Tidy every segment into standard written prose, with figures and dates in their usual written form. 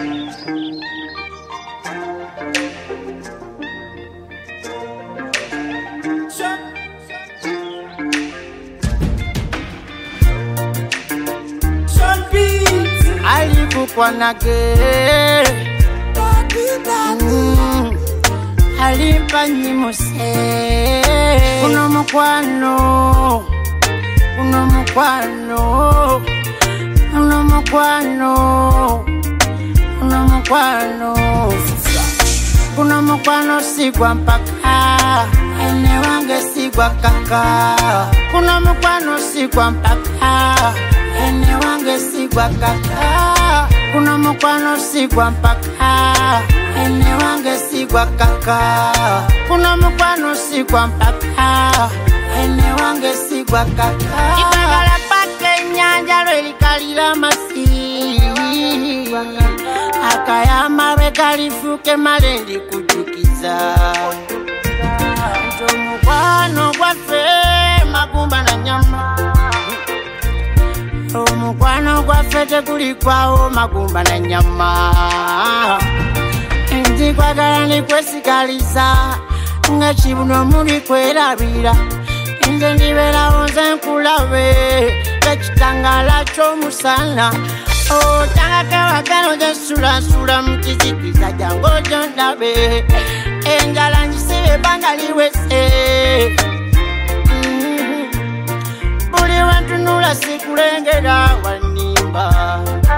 Alipukwa nage alimpa nyimuse uno mukwano uno mukwano sigwa mpaka ene wange sigwa kaka uno mukwano sigwa mpaka ene wange sigwa kaka uno mukwano sigwa mpaka ene wange sigwa kaka uno mukwano sigwa mpaka ene wange sigwa kaka ibagala pake nyanja lwelikalira masi akayama bekalifuke malendi kujukiza nto mukwano gwafe magumba na nyama omukwano gwafe tekulikwawo magumba na nyama nti kwagala nikwesikaliza nga kibuno muli kwerabira nze ndiberawo nze nkulabe tekitangala ky'omusana otangakawagano gyesulasula mukizikiza jangu ojondabe enjala njisibe banga liwese buli wentunula sikulengera wanimba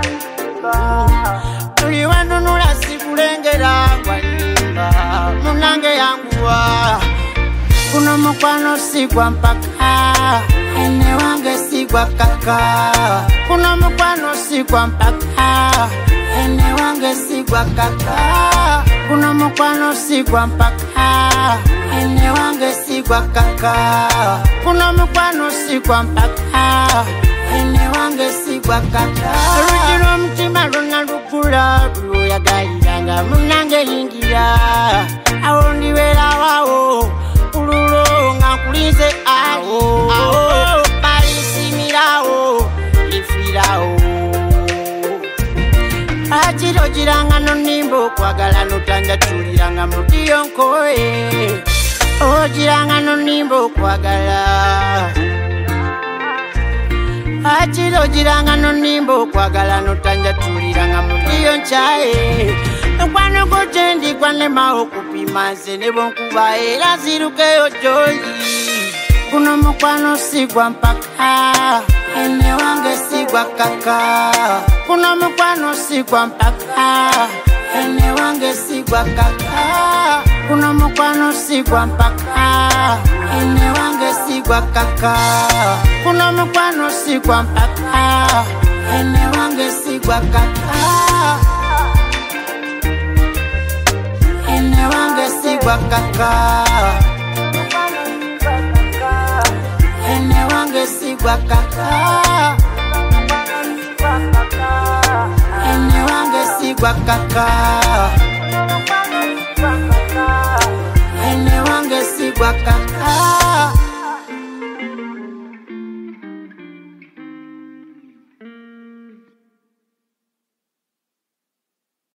buli wentunula sikulengera wanimba munange yanguwa kuno mukwano sigwa mpaka ene wange sigwa kaka kuno mukwano sigwa mpaka ene wange sigwa kaka kuno mukwano sigwa mpaka ene wange sigwa kaka kuno mukwano sigwa mpaka ene wange sigwa kaka rujiro mtima luna lukula luyagaliranga munange lingira awo ndiwera wawo kulize awo balisimirawo lifirawo achiro jiranga nonimbo kwagala notanja tuliranga mudiyo nkoe ojiranga nonimbo kwagala achiro jiranga nonimbo kwagala notanja tuliranga mudiyo nchae nkwano gojendi kwane maho kupimanze nebonkuba era zirukeyo joyi kuno mukwano sigwa mpaka ene wange sigwa kaka kuno mukwano sigwa mpaka ene wange sigwa kaka kuno mukwano sigwa mpaka ene wange sigwa kaka kuno mukwano sigwa mpaka ene wange sigwa kaka ene wange sigwa kaka ene wange sigwa kaka ene wange sigwa kaka ene wange sigwa kaka